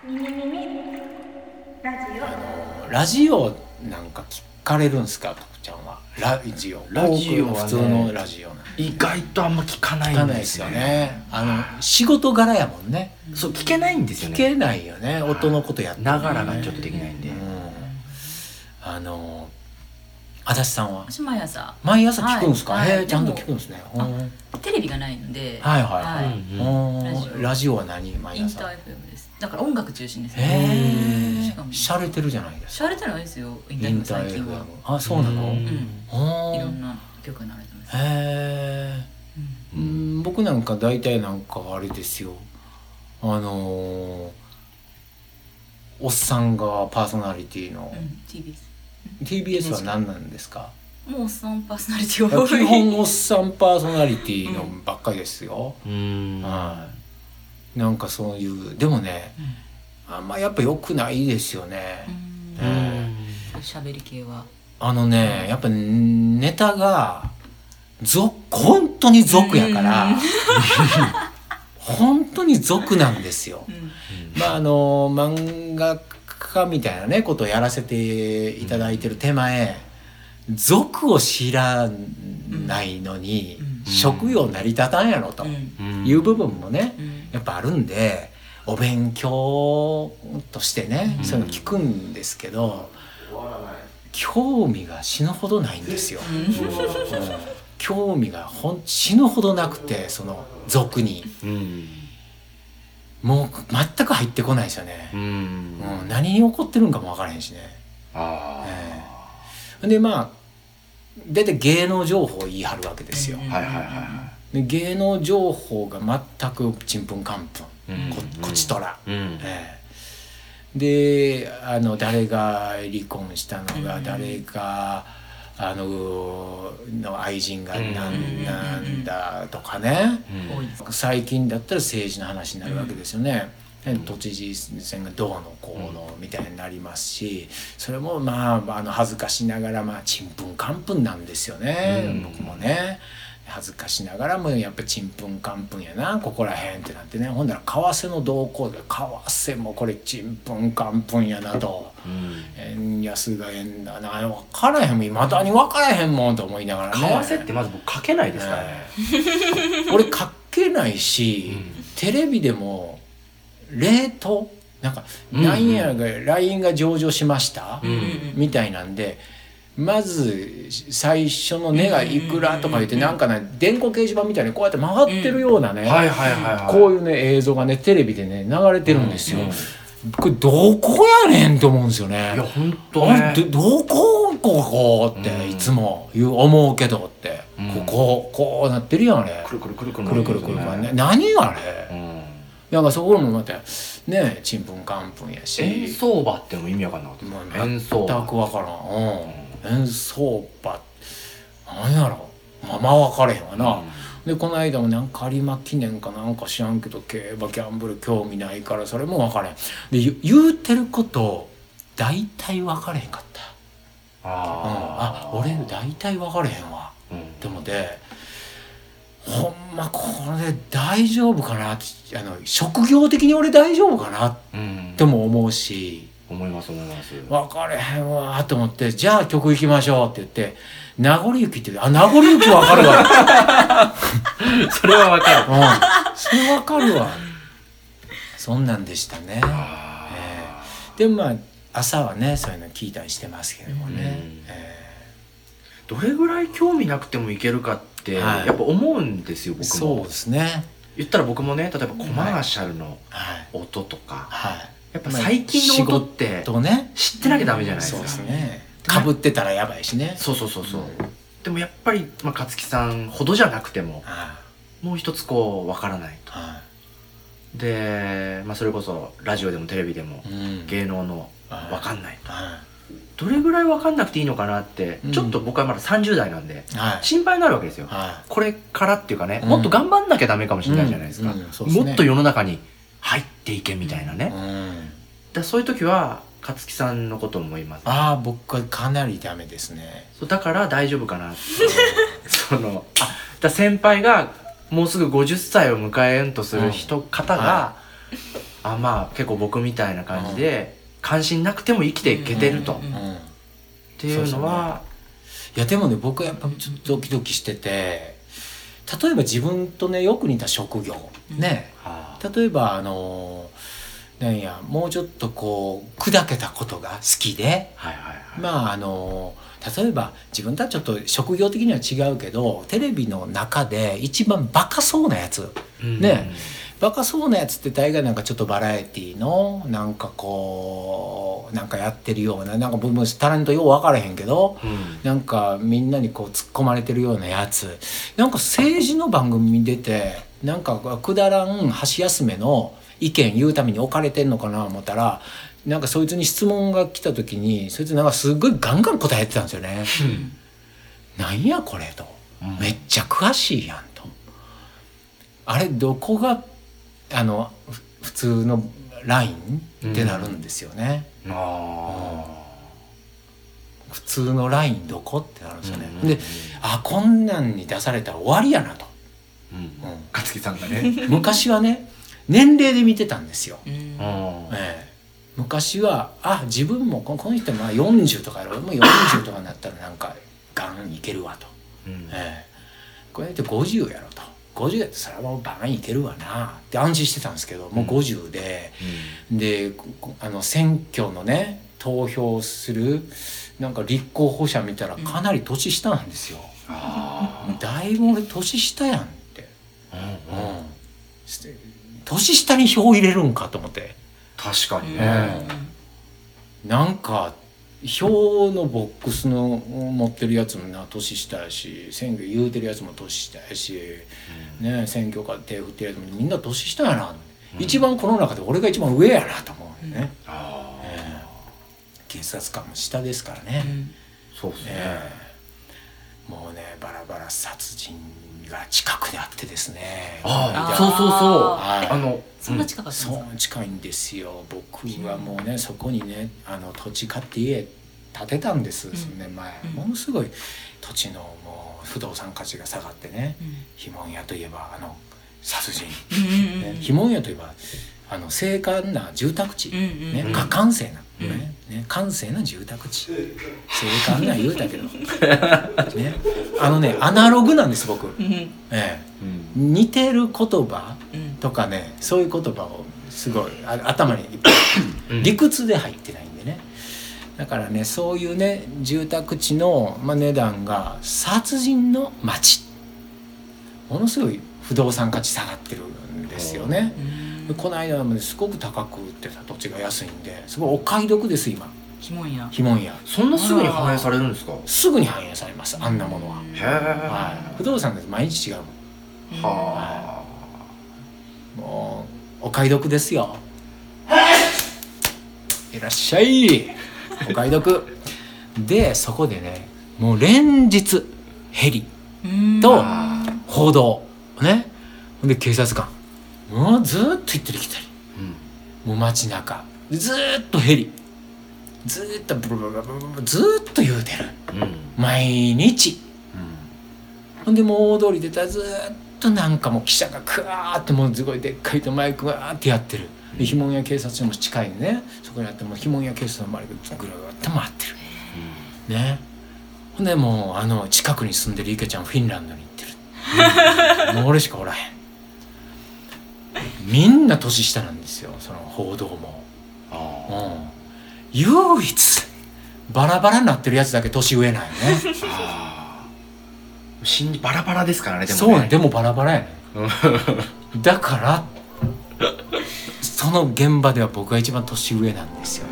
みみみみラジラジオなんか聞かれるんすか、徳ちゃんは。ラジオはね、普通のラジオなん意外とあんま聞かない聞かんでないですすよよね。 ね。仕事柄やもんね。 そう聞けないんですよね。 聞けないよね、音のことやってながらがちょっとできないんで。 足立さんは私毎朝毎朝聞くんですか？ はいちゃんと聞くんですね。 テレビがないので、 はいはいはい。 いラジオは何？毎朝。 インター FM です。だから音楽中心ですへね。 え。 しかも洒落てるじゃないですか。 洒落てないですよ。インタインー FM ター最近は。 FM。あ、そうなの？ いろへんな曲が流れてます。 え。僕なんか大体なんかあれですよ。おっさんがパーソナリティの TBS は何なんですか？ もうおっさんパーソナリティ多い。 基本おっさんパーソナリティのばっかりですよ。はい。なんかそういうでもね、あんまやっぱ良くないですよね。 喋り系は。 やっぱネタが本当に俗やから本当に俗なんですよ。漫画家みたいなねことをやらせていただいてる手前、俗を知らないのに職業成り立たんやろという部分もねやっぱあるんで、お勉強としてねそういうの聞くんですけど、興味が死ぬほどないんですよ。興味が死ぬほどなくて、その俗にもう全く入ってこないですよね。何に起こってるんかも分からへんしね。で大体芸能情報を言い張るわけですよ。で芸能情報が全くちんぷんかんぷん、こちとら。で誰が離婚したのが、誰がの愛人がなんだとかね、最近だったら政治の話になるわけですよね。都知事選がどうのこうのみたいになりますし、それも恥ずかしながらちんぷんかんぷんなんですよね。僕もね恥ずかしながらもやっぱちんぷんかんぷんやなここらへんってなってね、ほんなら為替の動向で為替もこれちんぷんかんぷんやなと、円安が円だな分からへんもん、いまだに分からへんもんと思いながらね。 為替ってまず僕書けないですからね。 俺書けないし、テレビでもレートなんか何やが LINE が上場しましたみたいなんで、まず最初の値がいくらとか言ってなんかね電光掲示板みたいにこうやって回ってるようなね、こういうね映像がねテレビでね流れてるんですよ。これどこやねんと思うんですよね。 いや本当ね。 どこっていつも思うけどって、こうなってるやんあれ。 くるくるくるくるね。何あれ。なんかそこもまたねちんぷんかんぷんやし。 円相場ってのも意味わかんなかった。円相場。 全くわからん。円相場何やろ。分かれへんわな。でこの間もなんか有馬記念かなんか知らんけど競馬ギャンブル興味ないからそれも分かれへん。で言うてること大体分かれへんかった。俺大体分かれへんわ。でもほんまこれ大丈夫かなって職業的に俺大丈夫かなっても思うし。 思います分かれへんわと思って、じゃあ曲行きましょうって言って名残雪って名残雪分かるわそれは分かる。 それ分かるわ。そんなんでしたね。でも朝はねそういうの聞いたりしてますけどもね。 どれぐらい興味なくてもいけるかってやっぱ思うんですよ僕も。 そうですね。 言ったら僕もね例えばコマーシャルの音とかやっぱ最近の音って知ってなきゃダメじゃないですか。 そうですね。かぶってたらやばいしね。 そう。でもやっぱり勝木さんほどじゃなくてももう一つこう分からないと。でそれこそラジオでもテレビでも芸能の分かんないと。どれぐらい分かんなくていいのかなってちょっと僕はまだ30代なんで心配になるわけですよ。これからっていうかねもっと頑張んなきゃダメかもしれないじゃないですか。もっと世の中に入っていけみたいなね。そういう時は勝木さんのことを思います。 僕はかなりダメですね。 だから大丈夫かなって先輩がもうすぐ50歳を迎えんとする方がまあ結構僕みたいな感じで、関心なくても生きていけてると、っていうのは、 いやでもね僕はやっぱちょっとドキドキしてて、例えば自分とねよく似た職業ね、例えばなんやもうちょっとこう砕けたことが好きで、まあ例えば自分とはちょっと職業的には違うけどテレビの中で一番バカそうなやつ、ね、バカそうなやつって大概なんかちょっとバラエティのなんかこうなんかやってるような、なんか僕もタレントよう分からへんけど、なんかみんなにこう突っ込まれてるようなやつ、なんか政治の番組に出てなんかくだらん箸休めの意見言うために置かれてんのかな思ったら、なんかそいつに質問が来た時にそいつなんかすごいガンガン答えてたんですよね。なんやこれと、めっちゃ詳しいやんと、あれどこが普通のラインってなるんですよね。普通のラインどこってなるんですよね。で、こんなんに出されたら終わりやなと。 勝木さんがね昔はね年齢で見てたんですよ。昔は自分もこの人40とかやろ、もう40とかになったらなんかガンいけるわと、これって50やろと、50やってそれはもうバンいけるわなって安心してたんですけど、もう50で、で選挙のね投票するなんか立候補者見たらかなり年下なんですよ。だいぶ俺年下やんって、年下に票入れるんかと思って。 確かにね、 なんか票のボックスの持ってるやつも年下やし、選挙言うてるやつも年下やし、選挙カー手振ってるやつもみんな年下やな、一番この中で俺が一番上やなと思うよね。警察官も下ですからね。 そうですね。 もうねバラバラ殺人が近くであってですね。 そうそんな近かったんですか？ そう近いんですよ。僕はもうねそこにね土地買って家建てたんです、数年前。ものすごい土地のもう不動産価値が下がってね、碑文屋といえば殺人、碑文屋といえば精悍な住宅地、閑静な、閑静な住宅地、精悍な言うたけどアナログなんです僕。似てる言葉とかね、そういう言葉をすごい頭にいっぱい理屈で入ってないんでね。だからねそういうね住宅地の、値段が殺人の町、ものすごい不動産価値下がってるんですよね。この間まですごく高く売ってた土地が安いんですごいお買い得です今。 碑文屋。 そんなすぐに反映されるんですか？ すぐに反映されます、あんなものは。不動産です毎日違う。もうお買い得ですよ。いらっしゃいお買い得で、そこでねもう連日ヘリと報道ね、で警察官もうずっと行ったり来たり、もう街中ずっとヘリずっとブルブルブルブルずっと言うてる、毎日。ほんでもう大通り出たらずっとなんかもう記者がクワーってもうすごいでっかいとマイクがーってやってる。で碑文屋警察署も近いね、そこにあっても碑文屋警察の周りがぐるっと回ってる、ね。ほんでもう近くに住んでる池ちゃんフィンランドに行ってる、もう俺しかおらへん。みんな年下なんですよ、その報道も。唯一バラバラになってるやつだけ年上なんよね。 バラバラですからね。でもね、 そうね、でもバラバラやねだからその現場では僕が一番年上なんですよね。